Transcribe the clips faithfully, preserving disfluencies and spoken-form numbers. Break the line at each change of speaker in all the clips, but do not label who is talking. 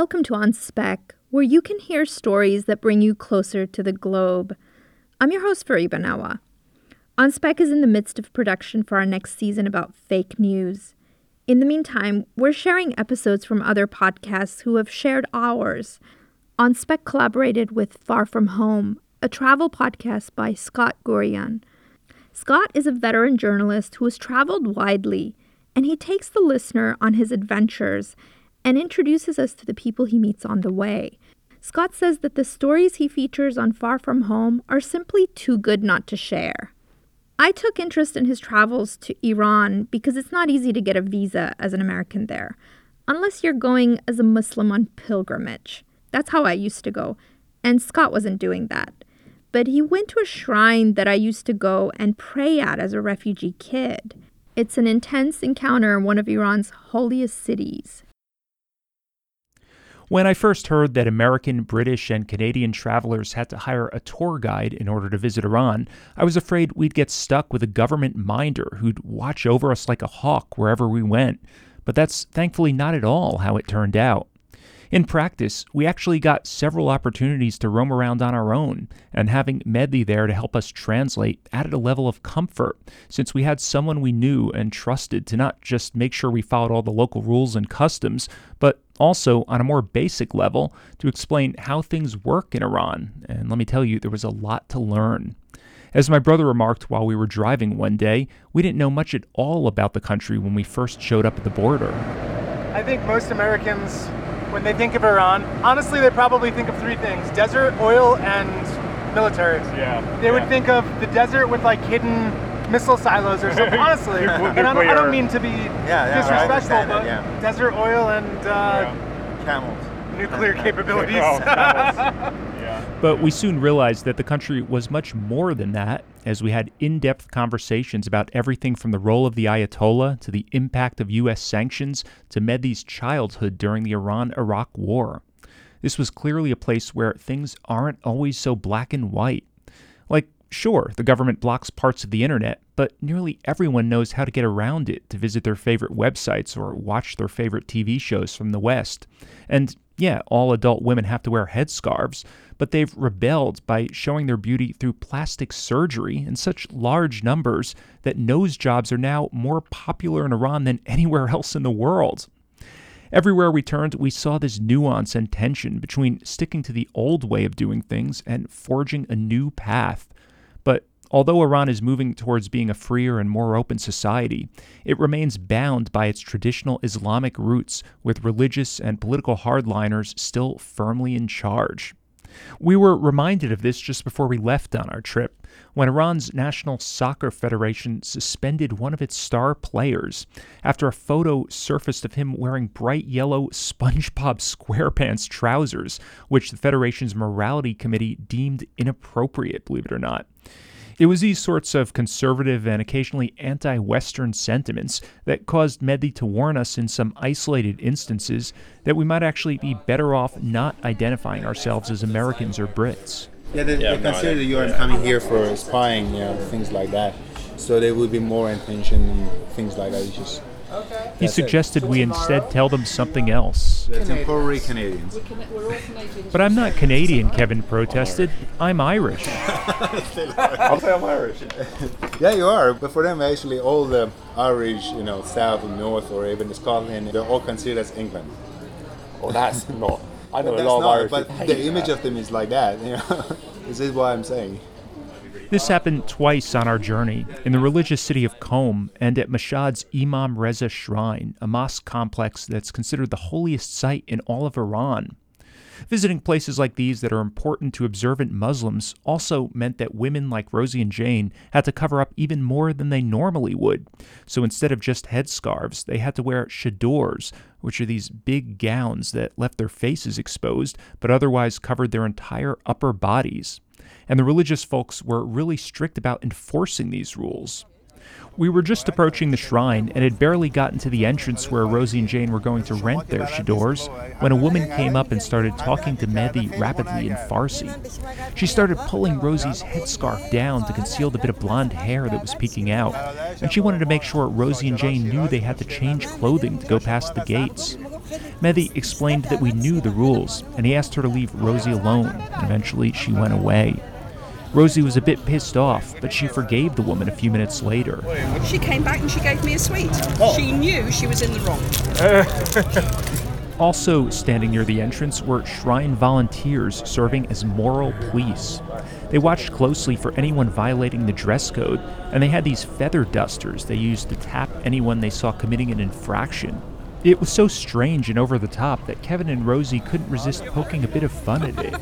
Welcome to On Spec, where you can hear stories that bring you closer to the globe. I'm your host, Fariba Nawa. On Spec is in the midst of production for our next season about fake news. In the meantime, we're sharing episodes from other podcasts who have shared ours. On Spec collaborated with Far From Home, a travel podcast by Scott Gurian. Scott is a veteran journalist who has traveled widely, and he takes the listener on his adventures and introduces us to the people he meets on the way. Scott says that the stories he features on Far From Home are simply too good not to share. I took interest in his travels to Iran because it's not easy to get a visa as an American there, unless you're going as a Muslim on pilgrimage. That's how I used to go, and Scott wasn't doing that. But he went to a shrine that I used to go and pray at as a refugee kid. It's an intense encounter in one of Iran's holiest cities.
When I first heard that American, British, and Canadian travelers had to hire a tour guide in order to visit Iran, I was afraid we'd get stuck with a government minder who'd watch over us like a hawk wherever we went. But that's thankfully not at all how it turned out. In practice, we actually got several opportunities to roam around on our own, and having Mehdi there to help us translate added a level of comfort, since we had someone we knew and trusted to not just make sure we followed all the local rules and customs, but also, on a more basic level, to explain how things work in Iran. And let me tell you, there was a lot to learn. As my brother remarked while we were driving one day, we didn't know much at all about the country when we first showed up at the border.
I think most Americans, when they think of Iran, honestly, they probably think of three things: desert, oil, and military.
Yeah.
They
yeah.
would think of the desert with like hidden missile silos or something, honestly. and I don't, I don't mean to be
yeah, yeah,
disrespectful, but
it, yeah.
desert, oil, and uh,
yeah.
camels.
Nuclear capabilities.
Oh, yeah.
But we soon realized that the country was much more than that, as we had in-depth conversations about everything from the role of the Ayatollah to the impact of U S sanctions to Mehdi's childhood during the Iran-Iraq War. This was clearly a place where things aren't always so black and white. Like, sure, the government blocks parts of the internet, but nearly everyone knows how to get around it to visit their favorite websites or watch their favorite T V shows from the West. And yeah, all adult women have to wear headscarves, but they've rebelled by showing their beauty through plastic surgery in such large numbers that nose jobs are now more popular in Iran than anywhere else in the world. Everywhere we turned, we saw this nuance and tension between sticking to the old way of doing things and forging a new path. But although Iran is moving towards being a freer and more open society, it remains bound by its traditional Islamic roots, with religious and political hardliners still firmly in charge. We were reminded of this just before we left on our trip, when Iran's National Soccer Federation suspended one of its star players after a photo surfaced of him wearing bright yellow SpongeBob SquarePants trousers, which the Federation's morality committee deemed inappropriate, believe it or not. It was these sorts of conservative and occasionally anti-Western sentiments that caused Mehdi to warn us in some isolated instances that we might actually be better off not identifying ourselves as Americans or Brits.
Yeah, they,
Yeah,
they
no,
consider
I-
that you are
yeah.
coming here for spying, you know, things like that. So there will be more intention and things like that. It's just,
He suggested we instead tell them something else.
they're temporary Canadians.
But I'm not Canadian, Kevin protested. I'm Irish.
I'll say I'm Irish.
Yeah, you are. But for them, actually, all the Irish, you know, south and north, or even Scotland, they're all considered as England.
Oh, that's not. I know
That's
a lot of
not,
Irish.
but
that hate
the image
that.
of them is like that. You know, this is what I'm saying.
This happened twice on our journey, in the religious city of Qom and at Mashhad's Imam Reza Shrine, a mosque complex that's considered the holiest site in all of Iran. Visiting places like these that are important to observant Muslims also meant that women like Rosie and Jane had to cover up even more than they normally would. So instead of just headscarves, they had to wear chadors, which are these big gowns that left their faces exposed but otherwise covered their entire upper bodies. And the religious folks were really strict about enforcing these rules. We were just approaching the shrine and had barely gotten to the entrance where Rosie and Jane were going to rent their chadors when a woman came up and started talking to Mehdi rapidly in Farsi. She started pulling Rosie's headscarf down to conceal the bit of blonde hair that was peeking out, and she wanted to make sure Rosie and Jane knew they had to change clothing to go past the gates. Mehdi explained that we knew the rules, and he asked her to leave Rosie alone, and eventually she went away. Rosie was a bit pissed off, but she forgave the woman a few minutes later.
She came back and she gave me a sweet. Oh. She knew she was in the wrong.
Also standing near the entrance were shrine volunteers serving as moral police. They watched closely for anyone violating the dress code, and they had these feather dusters they used to tap anyone they saw committing an infraction. It was so strange and over the top that Kevin and Rosie couldn't resist poking a bit of fun at it.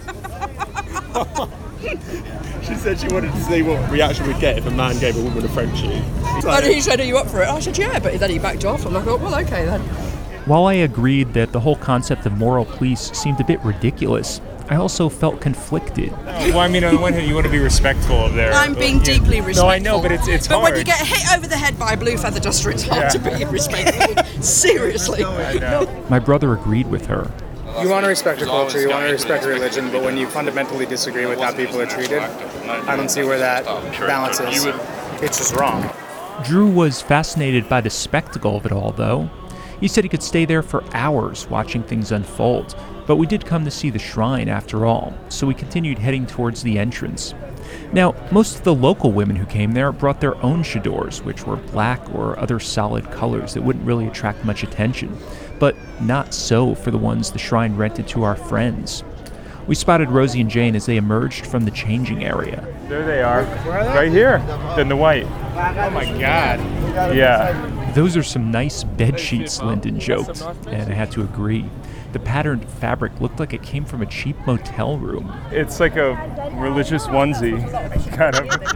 She said she wanted to see what reaction we'd get if a man gave a woman a Frenchie.
And he said, "Are you up for it?" I said, "Yeah," but then he backed off, and I thought, well, okay then.
While I agreed that the whole concept of moral police seemed a bit ridiculous, I also felt conflicted.
Well, I mean, on the one hand, you want to be respectful of their...
I'm being deeply
yeah.
respectful.
No, I know, but it's it's
but
hard.
But when you get hit over the head by a blue feather duster, it's hard
Yeah.
to be respectful. Seriously.
I know.
My brother agreed with her.
You want to respect your culture, you want to respect religion, but when you fundamentally disagree with how people are treated, I don't see where that balance is. It's just wrong.
Drew was fascinated by the spectacle of it all, though. He said he could stay there for hours watching things unfold, but we did come to see the shrine after all, so we continued heading towards the entrance. Now, most of the local women who came there brought their own chadors, which were black or other solid colors that wouldn't really attract much attention, but not so for the ones the shrine rented to our friends. We spotted Rosie and Jane as they emerged from the changing area.
There they are, right here, in the white.
Oh my God.
Yeah.
Those are some nice bed sheets, Lyndon joked, and I had to agree. The patterned fabric looked like it came from a cheap motel room.
It's like a religious onesie, kind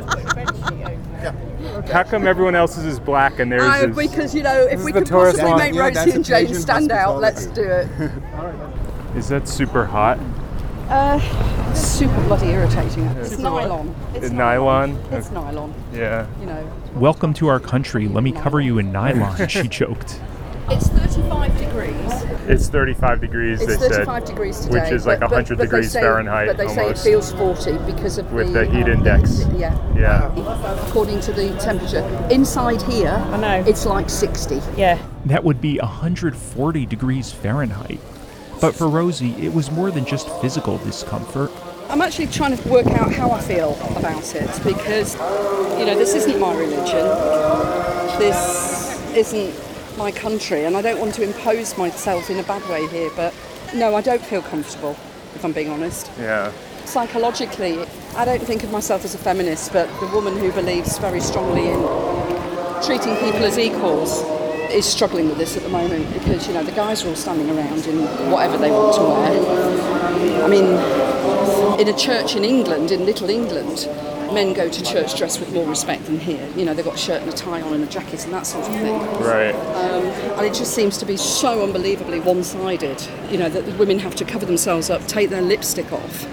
of. How come everyone else's is black and theirs
Uh,
is...
because, you know, if
This
we
is the
could
tourist
possibly
line.
make
Yeah,
Rosie
that's
and
a
Jane
Asian
stand out, let's
hospitality.
do it.
Is that super hot?
Uh, super bloody irritating. It's nylon. It's
Is nylon?
It's nylon,
Yeah.
you know.
Welcome to our country, let me cover you in nylon, she joked.
It's thirty-five degrees.
It's thirty-five degrees,
It's
they
thirty-five
said.
degrees today.
Which is like
but-
one hundred
but- but they
degrees
say-
Fahrenheit
But they
almost.
say it feels forty because of
With
the...
the heat
um,
index.
Yeah.
Yeah.
According to the temperature. Inside here,
I know.
it's like sixty.
Yeah.
That would be one hundred forty degrees Fahrenheit. But for Rosie, it was more than just physical discomfort.
I'm actually trying to work out how I feel about it because, you know, this isn't my religion. This isn't my country, and I don't want to impose myself in a bad way here, but no, I don't feel comfortable, if I'm being honest.
Yeah.
Psychologically, I don't think of myself as a feminist, but the woman who believes very strongly in treating people as equals is struggling with this at the moment because, you know, the guys are all standing around in whatever they want to wear. I mean, in a church in England, in Little England, men go to church dressed with more respect than here. You know, they've got a shirt and a tie on and a jacket and that sort of thing.
Right.
Um, and it just seems to be so unbelievably one-sided, you know, that the women have to cover themselves up, take their lipstick off.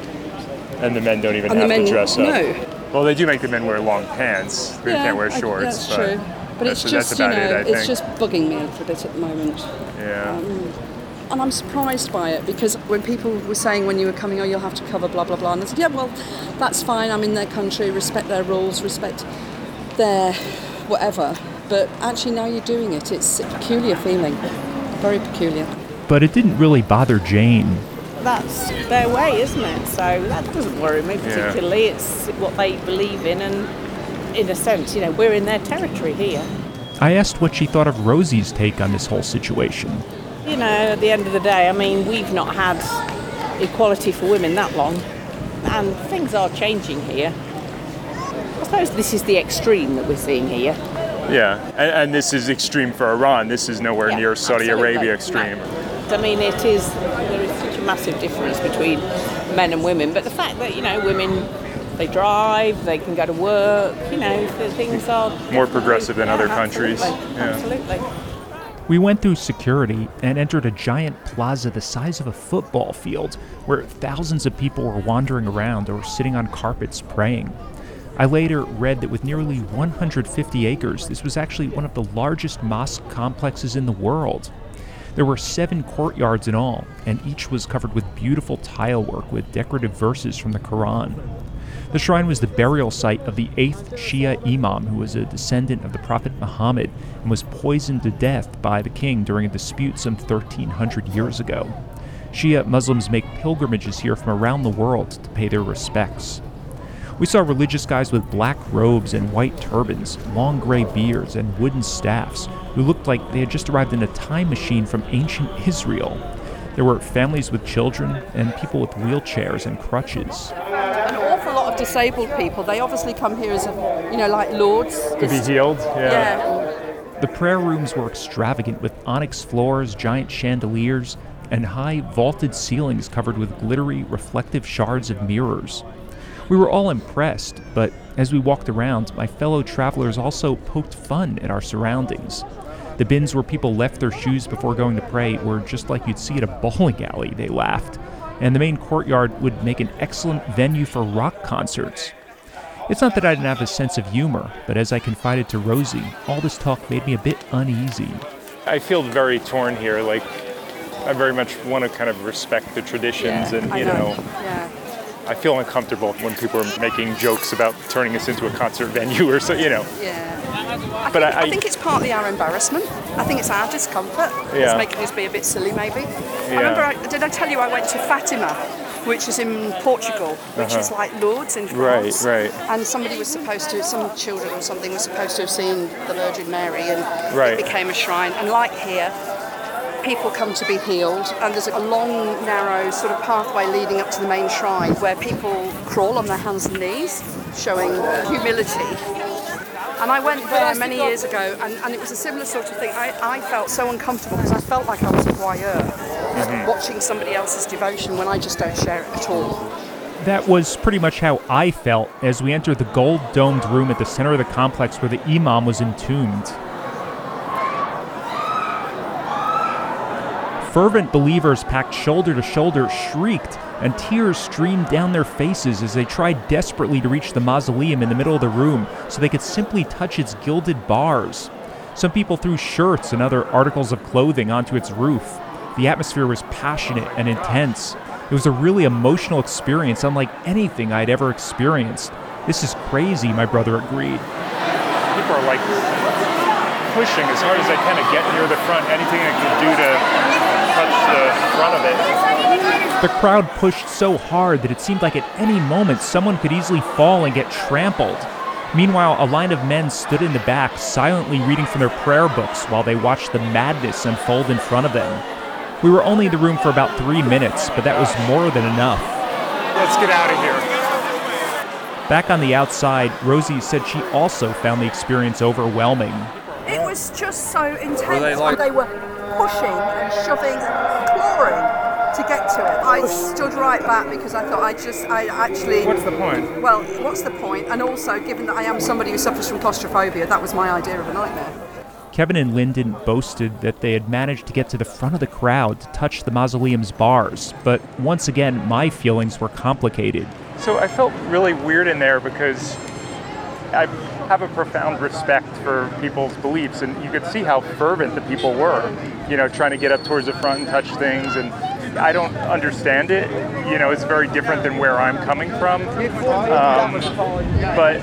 And the men don't even
And the
have
men,
to dress up.
no.
Well, they do make the men wear long pants. They
Yeah,
can't wear
I-
shorts.
That's
but
true. But
that's,
it's
that's
just, you
about
know,
it, I
it's
think.
just bugging me a little bit at the moment.
Yeah.
Um, and I'm surprised by it because when people were saying when you were coming, oh, you'll have to cover blah, blah, blah. And I said, yeah, well, that's fine. I'm in their country, respect their rules, respect their whatever. But actually now you're doing it. It's a peculiar feeling. Very peculiar.
But it didn't really bother Jane.
That's their way, isn't it? So that doesn't worry me particularly. It's what they believe in, and in a sense, you know, we're in their territory here.
I asked what she thought of Rosie's take on this whole situation.
You know, at the end of the day, I mean, we've not had equality for women that long, and things are changing here. I suppose this is the extreme that we're seeing here.
Yeah. And, and this is extreme for Iran. This is nowhere
Yeah,
near Saudi
absolutely.
Arabia extreme.
No. I mean, it is, there is such a massive difference between men and women, but the fact that, you know, women, they drive, they can go to work, you know, the things are...
More progressive than
yeah,
other countries.
Absolutely,
Yeah.
absolutely.
We went through security and entered a giant plaza the size of a football field where thousands of people were wandering around or sitting on carpets praying. I later read that with nearly one hundred fifty acres, this was actually one of the largest mosque complexes in the world. There were seven courtyards in all, and each was covered with beautiful tile work with decorative verses from the Quran. The shrine was the burial site of the eighth Shia imam, who was a descendant of the Prophet Muhammad and was poisoned to death by the king during a dispute some thirteen hundred years ago. Shia Muslims make pilgrimages here from around the world to pay their respects. We saw religious guys with black robes and white turbans, long gray beards, and wooden staffs who looked like they had just arrived in a time machine from ancient Israel. There were families with children and people with wheelchairs and crutches.
An awful lot of disabled people. They obviously come here as, a, you know, like lords.
To be healed, yeah.
Yeah.
The prayer rooms were extravagant with onyx floors, giant chandeliers, and high vaulted ceilings covered with glittery, reflective shards of mirrors. We were all impressed, but as we walked around, my fellow travelers also poked fun at our surroundings. The bins where people left their shoes before going to pray were just like you'd see at a bowling alley, they laughed. And the main courtyard would make an excellent venue for rock concerts. It's not that I didn't have a sense of humor, but as I confided to Rosie, all this talk made me a bit uneasy.
I feel very torn here. Like, I very much want to kind of respect the traditions,
Yeah,
and
I
you
know.
know,
Yeah.
I feel uncomfortable when people are making jokes about turning us into a concert venue or so, you know.
Yeah. I,
But
think,
I-
I, think it's partly our embarrassment. I think it's our discomfort.
Yeah.
It's making us be a bit silly, maybe.
Yeah.
I remember, I, did I tell you I went to Fatima, which is in Portugal, which
Uh-huh.
is like Lourdes in
Right,
France.
right.
And somebody was supposed to, some children or something were supposed to have seen the Virgin Mary, and
Right.
it became a shrine. And like here, people come to be healed, and there's a long, narrow sort of pathway leading up to the main shrine where people crawl on their hands and knees, showing humility. And I went there many years ago, and, and it was a similar sort of thing. I, I felt so uncomfortable because I felt like I was a voyeur,
Mm-hmm.
watching somebody else's devotion when I just don't share it at all.
That was pretty much how I felt as we entered the gold-domed room at the center of the complex where the imam was entombed. Fervent believers packed shoulder to shoulder shrieked, and tears streamed down their faces as they tried desperately to reach the mausoleum in the middle of the room so they could simply touch its gilded bars. Some people threw shirts and other articles of clothing onto its roof. The atmosphere was passionate and intense. It was a really emotional experience unlike anything I'd ever experienced. This is crazy, my brother agreed.
People are like pushing as hard as they can to get near the front, anything they can do to touch the front of it.
The crowd pushed so hard that it seemed like at any moment someone could easily fall and get trampled. Meanwhile, a line of men stood in the back, silently reading from their prayer books while they watched the madness unfold in front of them. We were only in the room for about three minutes, but that was more than enough.
Let's get out of here.
Back on the outside, Rosie said she also found the experience overwhelming.
It was just so intense.
Were they like-
They were pushing and shoving, clawing to get to it. I stood right back because I thought I just, I actually...
What's the point?
Well, what's the point? And also, given that I am somebody who suffers from claustrophobia, that was my idea of a nightmare.
Kevin and Lyndon boasted that they had managed to get to the front of the crowd to touch the mausoleum's bars, but once again, my feelings were complicated.
So I felt really weird in there because I have a profound respect for people's beliefs, and you could see how fervent the people were, you know, trying to get up towards the front and touch things, and I don't understand it. You know, it's very different than where I'm coming from. Um, but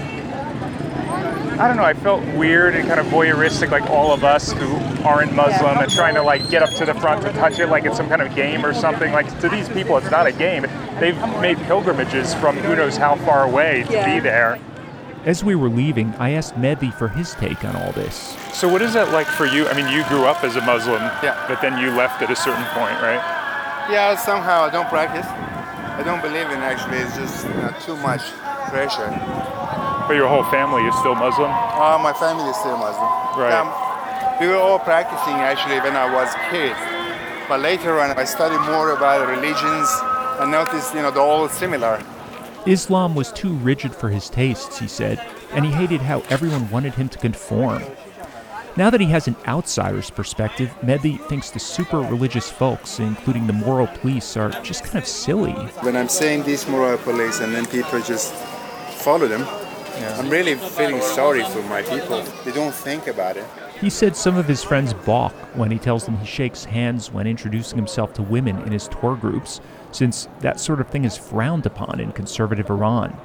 I don't know, I felt weird and kind of voyeuristic, like all of us who aren't Muslim, and trying to like get up to the front to touch it like it's some kind of game or something. Like, to these people, it's not a game. They've made pilgrimages from who knows how far away to
Yeah.
be there.
As we were leaving, I asked Mehdi for his take on all this.
So what is that like for you? I mean, you grew up as a Muslim,
Yeah.
but then you left at a certain point, right?
Yeah, somehow I don't practice. I don't believe in actually. It's just you know, too much pressure.
But your whole family is still Muslim?
Uh, my family is still Muslim.
Right.
Um, we were all practicing actually when I was a kid. But later on, I studied more about religions and noticed, you know, they're all similar.
Islam was too rigid for his tastes, he said, and he hated how everyone wanted him to conform. Now that he has an outsider's perspective, Mehdi thinks the super religious folks, including the moral police, are just kind of silly.
When I'm saying these moral police and then people just follow them, yeah. I'm really feeling sorry for my people. They don't think about it.
He said some of his friends balk when he tells them he shakes hands when introducing himself to women in his tour groups, since that sort of thing is frowned upon in conservative Iran.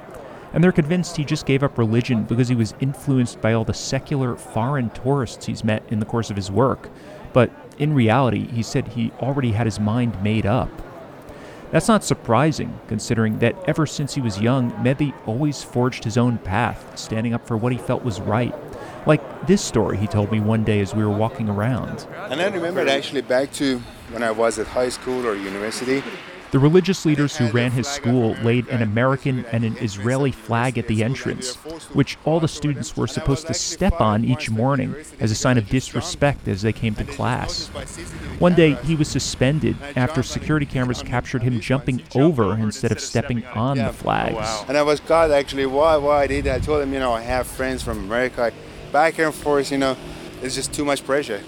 And they're convinced he just gave up religion because he was influenced by all the secular foreign tourists he's met in the course of his work. But in reality, he said he already had his mind made up. That's not surprising, considering that ever since he was young, Mehdi always forged his own path, standing up for what he felt was right. Like this story he told me one day as we were walking around.
And I remember actually back to when I was at high school or university.
The religious leaders who ran his school laid an American and an Israeli flag at the entrance, which all the students were supposed to step on each morning as a sign of disrespect as they came to class. One day, he was suspended after security cameras captured him jumping over instead of stepping on the flags.
And I was God, actually, why, why I did that? I told him, you know, I have friends from America. Back and forth, you know, it's just too much pressure.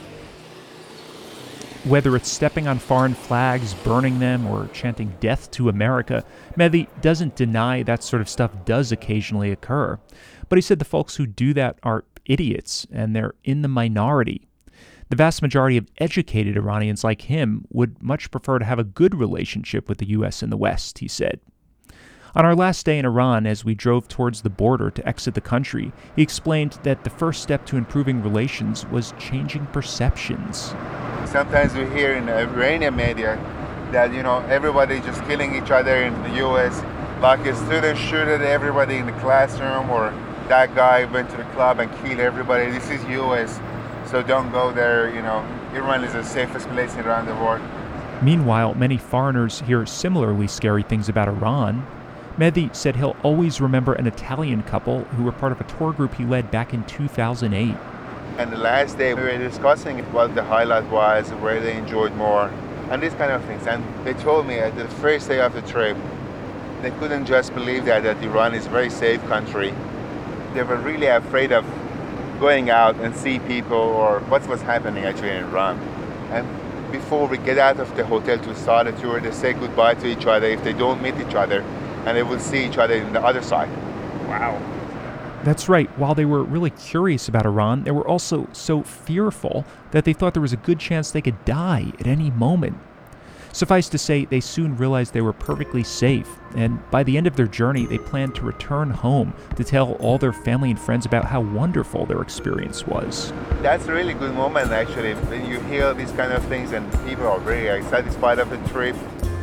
Whether it's stepping on foreign flags, burning them, or chanting death to America, Mehdi doesn't deny that sort of stuff does occasionally occur. But he said the folks who do that are idiots, and they're in the minority. The vast majority of educated Iranians like him would much prefer to have a good relationship with the U S and the West, he said. On our last day in Iran, as we drove towards the border to exit the country, he explained that the first step to improving relations was changing perceptions.
Sometimes we hear in the Iranian media that, you know, everybody just killing each other in the U S, like a student shooted everybody in the classroom, or that guy went to the club and killed everybody. This is U S, so don't go there, you know. Iran is the safest place around the world.
Meanwhile, many foreigners hear similarly scary things about Iran. Mehdi said he'll always remember an Italian couple who were part of a tour group he led back in two thousand eight.
And the last day we were discussing what the highlight was, where they enjoyed more, and these kind of things. And they told me at the first day of the trip, they couldn't just believe that, that Iran is a very safe country. They were really afraid of going out and see people or what was happening actually in Iran. And before we get out of the hotel to start a tour, they say goodbye to each other if they don't meet each other, and they will see each other on the other side. Wow.
That's right. While they were really curious about Iran, they were also so fearful that they thought there was a good chance they could die at any moment. Suffice to say, they soon realized they were perfectly safe, and by the end of their journey, they planned to return home to tell all their family and friends about how wonderful their experience was.
That's a really good moment, actually, when you hear these kind of things and people are very satisfied of the trip.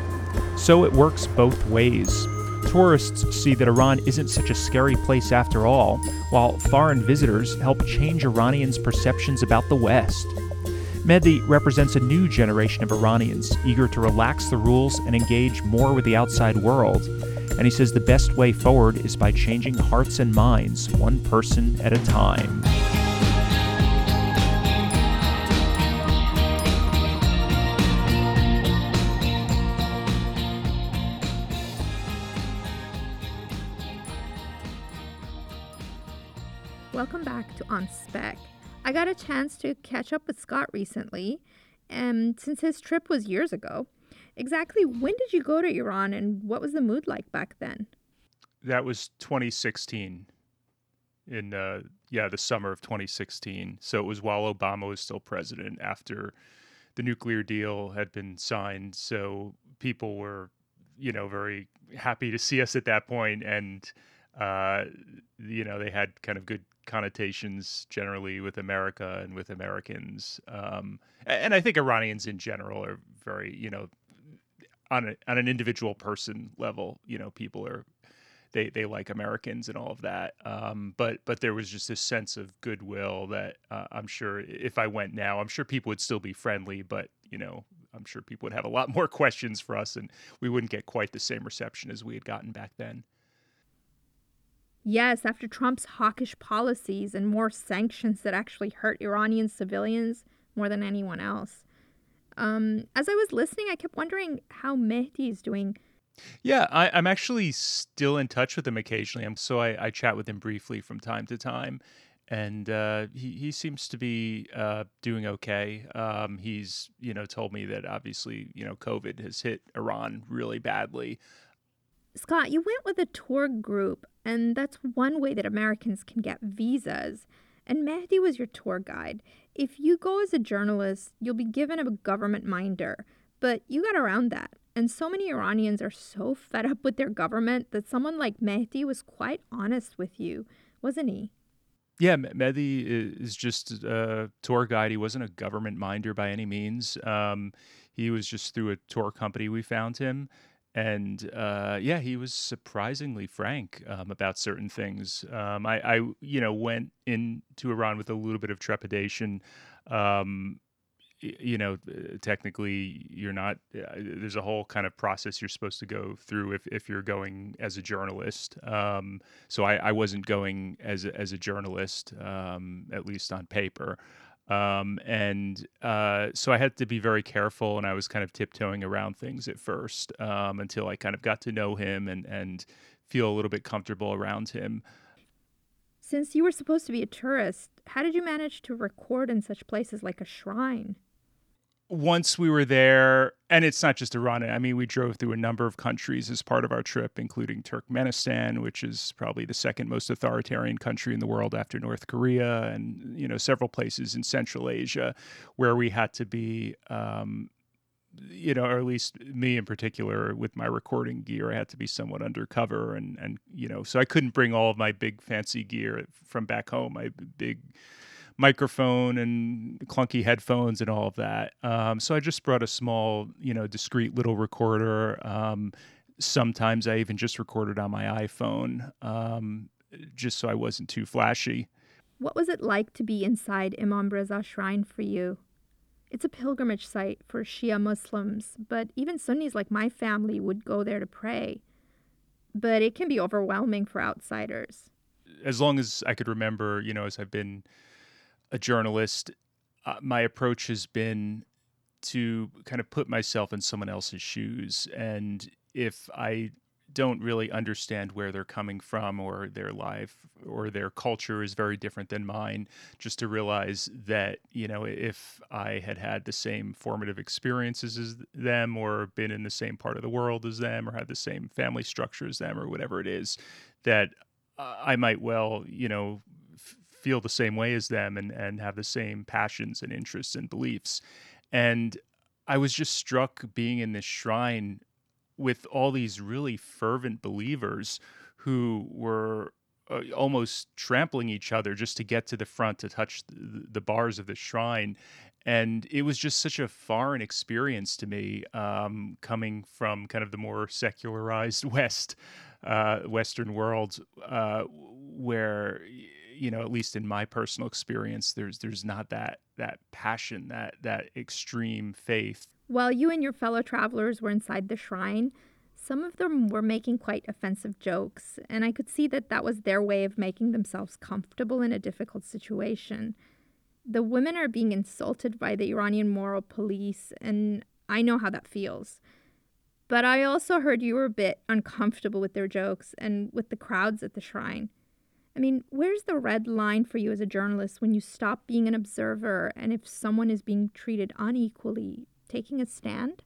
So it works both ways. Tourists see that Iran isn't such a scary place after all, while foreign visitors help change Iranians' perceptions about the West. Mehdi represents a new generation of Iranians eager to relax the rules and engage more with the outside world. And he says the best way forward is by changing hearts and minds, one person at a time.
Welcome back to On Spec. I got a chance to catch up with Scott recently, and since his trip was years ago. Exactly when did you go to Iran, and what was the mood like back then?
That was twenty sixteen, in uh, yeah, the summer of twenty sixteen. So it was while Obama was still president, after the nuclear deal had been signed. So people were, you know, very happy to see us at that point, and uh, you know, they had kind of good connotations generally with America and with Americans. Um, and I think Iranians in general are very, you know, on a, on an individual person level, you know, people are, they, they like Americans and all of that. Um, but, but there was just this sense of goodwill that uh, I'm sure if I went now, I'm sure people would still be friendly, but, you know, I'm sure people would have a lot more questions for us and we wouldn't get quite the same reception as we had gotten back then.
Yes, after Trump's hawkish policies and more sanctions that actually hurt Iranian civilians more than anyone else. Um, as I was listening, I kept wondering how Mehdi is doing.
Yeah, I, I'm actually still in touch with him occasionally. I'm, so I, I chat with him briefly from time to time. And uh, he, he seems to be uh, doing okay. Um, he's, you know, told me that obviously, you know, COVID has hit Iran really badly.
Scott, you went with a tour group, and that's one way that Americans can get visas. And Mehdi was your tour guide. If you go as a journalist, you'll be given a government minder, but you got around that. And so many Iranians are so fed up with their government that someone like Mehdi was quite honest with you, wasn't he?
Yeah, Mehdi is just a tour guide. He wasn't a government minder by any means. Um, he was just through a tour company we found him. And uh, yeah, he was surprisingly frank um, about certain things. Um, I, I, you know, went into Iran with a little bit of trepidation. Um, you know, technically you're not, uh, there's a whole kind of process you're supposed to go through if, if you're going as a journalist. Um, so I, I wasn't going as a, as a journalist, um, at least on paper. Um, and uh, so I had to be very careful, and I was kind of tiptoeing around things at first um, until I kind of got to know him and, and feel a little bit comfortable around him.
Since you were supposed to be a tourist, how did you manage to record in such places like a shrine?
Once we were there, and it's not just Iran, I mean, we drove through a number of countries as part of our trip, including Turkmenistan, which is probably the second most authoritarian country in the world after North Korea, and, you know, several places in Central Asia where we had to be, um, you know, or at least me in particular, with my recording gear, I had to be somewhat undercover. And, and you know, so I couldn't bring all of my big fancy gear from back home, my big microphone and clunky headphones and all of that. Um, so I just brought a small, you know, discreet little recorder. Um, sometimes I even just recorded on my iPhone, um, just so I wasn't too flashy.
What was it like to be inside Imam Reza Shrine for you? It's a pilgrimage site for Shia Muslims, but even Sunnis like my family would go there to pray. But it can be overwhelming for outsiders.
As long as I could remember, you know, as I've been a journalist, uh, my approach has been to kind of put myself in someone else's shoes. And if I don't really understand where they're coming from, or their life or their culture is very different than mine, just to realize that, you know, if I had had the same formative experiences as them, or been in the same part of the world as them, or had the same family structure as them, or whatever it is, that uh, I might well, you know, feel the same way as them and, and have the same passions and interests and beliefs. And I was just struck being in this shrine with all these really fervent believers who were uh, almost trampling each other just to get to the front to touch the, the bars of the shrine. And it was just such a foreign experience to me, um, coming from kind of the more secularized West, uh, Western world, uh, where, you know, at least in my personal experience, there's there's not that that passion, that that extreme faith.
While you and your fellow travelers were inside the shrine, some of them were making quite offensive jokes, and I could see that that was their way of making themselves comfortable in a difficult situation. The women are being insulted by the Iranian moral police, and I know how that feels. But I also heard you were a bit uncomfortable with their jokes and with the crowds at the shrine. I mean, where's the red line for you as a journalist when you stop being an observer, and if someone is being treated unequally, taking a stand?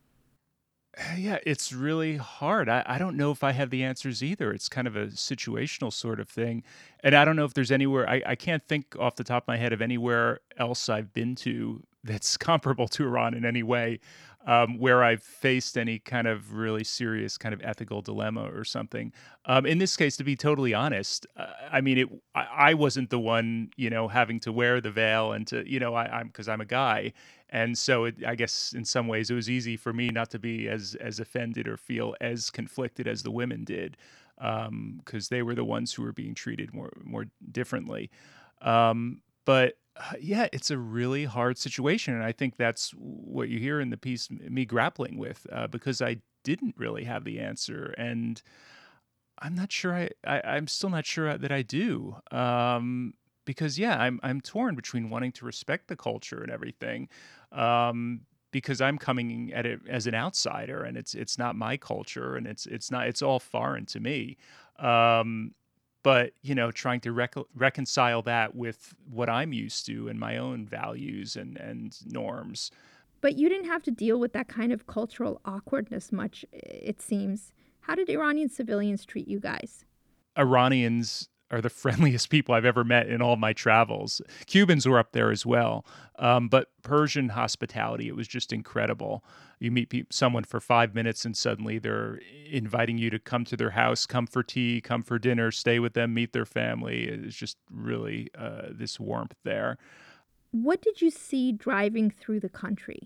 Yeah, it's really hard. I, I don't know if I have the answers either. It's kind of a situational sort of thing. And I don't know if there's anywhere, I, I can't think off the top of my head of anywhere else I've been to that's comparable to Iran in any way, um, where I've faced any kind of really serious kind of ethical dilemma or something. Um, in this case, to be totally honest, uh, I mean, it. I, I wasn't the one, you know, having to wear the veil and to, you know, I, I'm because I'm a guy, and so it, I guess in some ways it was easy for me not to be as as offended or feel as conflicted as the women did, because um, they were the ones who were being treated more more differently. Um, but Uh, yeah, it's a really hard situation. And I think that's what you hear in the piece, me grappling with, uh, because I didn't really have the answer. And I'm not sure I, I I'm still not sure that I do. Um, because yeah, I'm, I'm torn between wanting to respect the culture and everything. Um, because I'm coming at it as an outsider, and it's, it's not my culture, and it's, it's not, it's all foreign to me. Um, But, you know, trying to rec- reconcile that with what I'm used to and my own values and, and norms.
But you didn't have to deal with that kind of cultural awkwardness much, it seems. How did Iranian civilians treat you guys?
Iranians are the friendliest people I've ever met in all my travels. Cubans were up there as well. Um, but Persian hospitality, it was just incredible. You meet pe- someone for five minutes and suddenly they're inviting you to come to their house, come for tea, come for dinner, stay with them, meet their family. It's just really uh, this warmth there.
What did you see driving through the country?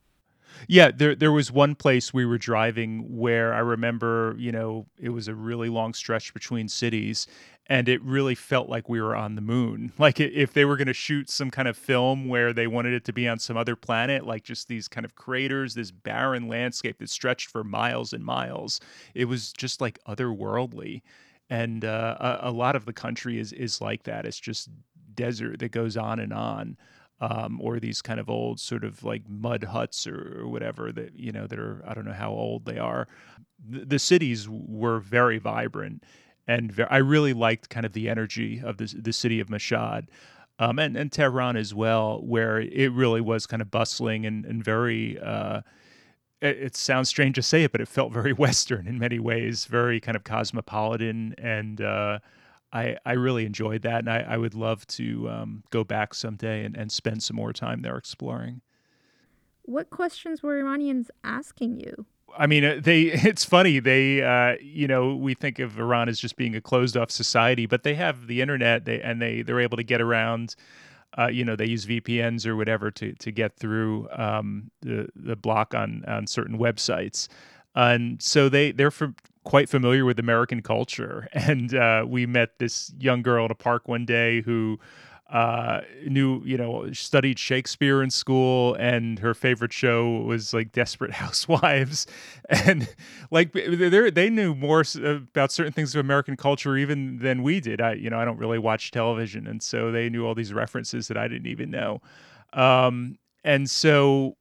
Yeah, there there was one place we were driving where I remember, you know, it was a really long stretch between cities, and it really felt like we were on the moon. Like i- if they were going to shoot some kind of film where they wanted it to be on some other planet, like just these kind of craters, this barren landscape that stretched for miles and miles. It was just like otherworldly. And uh, a, a lot of the country is is like that. It's just desert that goes on and on. Um, or these kind of old sort of like mud huts or, or whatever that, you know, that are, I don't know how old they are. The, the cities were very vibrant, and ve- I really liked kind of the energy of the, the city of Mashhad, um, and, and Tehran as well, where it really was kind of bustling and, and very, uh, it, it sounds strange to say it, but it felt very Western in many ways, very kind of cosmopolitan. And, uh, I, I really enjoyed that, and I, I would love to um, go back someday and, and spend some more time there exploring.
What questions were Iranians asking you?
I mean, uh, they. It's funny. They, uh, you know, we think of Iran as just being a closed-off society, but they have the internet, they and they they're able to get around. Uh, you know, they use V P Ns or whatever to to get through um, the the block on on certain websites, and so they they're from. quite familiar with American culture. And uh, we met this young girl at a park one day who uh, knew, you know, studied Shakespeare in school, and her favorite show was like Desperate Housewives. And like they they knew more about certain things of American culture even than we did. I, you know, I don't really watch television. And so they knew all these references that I didn't even know. Um, and so,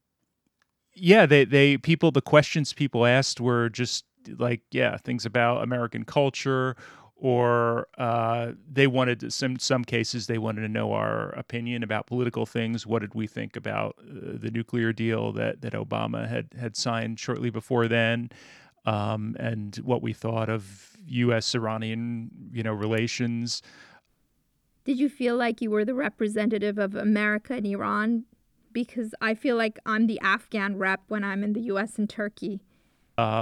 yeah, they, they, people, the questions people asked were just, like, yeah, things about American culture, or uh, they wanted to, some some cases they wanted to know our opinion about political things. What did we think about uh, the nuclear deal that that Obama had had signed shortly before then, um, and what we thought of U S Iranian, you know, relations.
Did you feel like you were the representative of America and Iran? Because I feel like I'm the Afghan rep when I'm in the U S and Turkey.
Uh,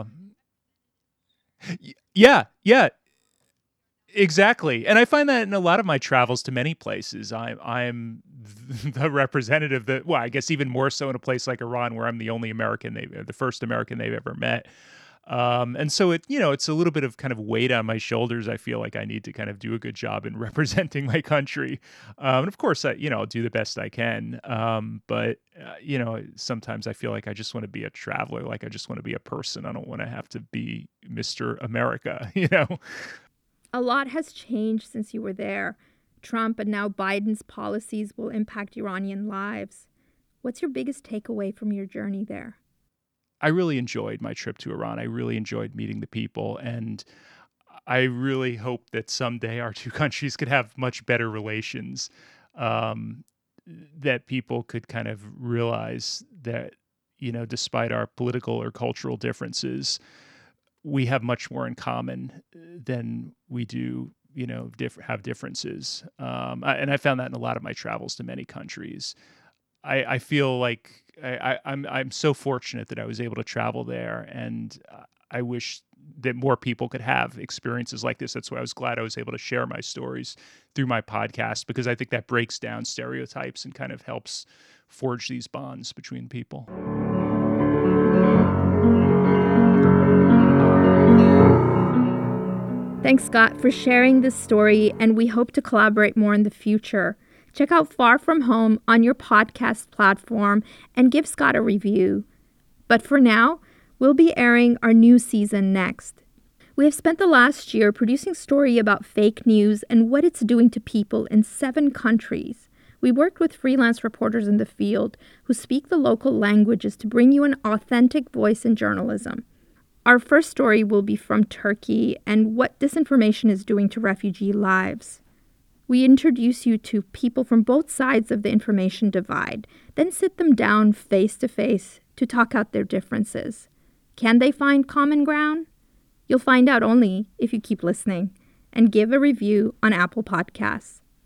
Yeah, yeah, exactly. And I find that in a lot of my travels to many places, I'm I'm the representative that, well, I guess even more so in a place like Iran, where I'm the only American they, the first American they've ever met. Um, and so it, you know, it's a little bit of kind of weight on my shoulders. I feel like I need to kind of do a good job in representing my country. Um, and of course, I, you know, I'll do the best I can. Um, but, uh, you know, sometimes I feel like I just want to be a traveler. Like I just want to be a person. I don't want to have to be Mister America, you know?
A lot has changed since you were there. Trump and now Biden's policies will impact Iranian lives. What's your biggest takeaway from your journey there?
I really enjoyed my trip to Iran. I really enjoyed meeting the people, and I really hope that someday our two countries could have much better relations, um, that people could kind of realize that, you know, despite our political or cultural differences, we have much more in common than we do, you know, diff- have differences. Um, I, and I found that in a lot of my travels to many countries. I, I feel like I, I, I'm I'm so fortunate that I was able to travel there, and uh, I wish that more people could have experiences like this. That's why I was glad I was able to share my stories through my podcast, because I think that breaks down stereotypes and kind of helps forge these bonds between people.
Thanks, Scott, for sharing this story, and we hope to collaborate more in the future. Check out Far From Home on your podcast platform and give Scott a review. But for now, we'll be airing our new season next. We have spent the last year producing story about fake news and what it's doing to people in seven countries. We worked with freelance reporters in the field who speak the local languages to bring you an authentic voice in journalism. Our first story will be from Turkey and what disinformation is doing to refugee lives. We introduce you to people from both sides of the information divide, then sit them down face to face to talk out their differences. Can they find common ground? You'll find out only if you keep listening. and give a review on Apple Podcasts.